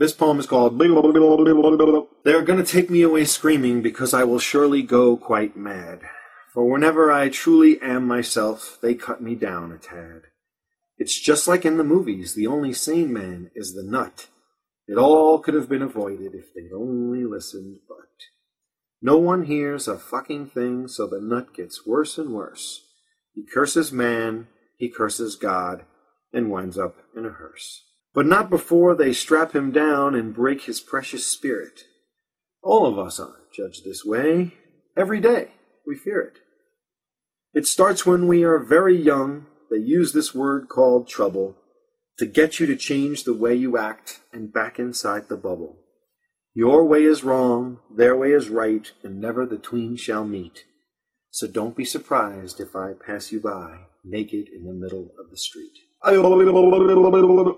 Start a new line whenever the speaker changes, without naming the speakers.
This poem is called They Are Gonna Take Me Away Screaming Because I Will Surely Go Quite Mad. For whenever I truly am myself, they cut me down a tad. It's just like in the movies, the only sane man is the nut. It all could have been avoided if they'd only listened, but no one hears a fucking thing, so the nut gets worse and worse. He curses man, he curses God, and winds up in a hearse. But not before they strap him down and break his precious spirit. All of us are judged this way. Every day we fear it. It starts when we are very young. They use this word called trouble to get you to change the way you act and back inside the bubble. Your way is wrong, their way is right, and never the twain shall meet. So don't be surprised if I pass you by, naked in the middle of the street.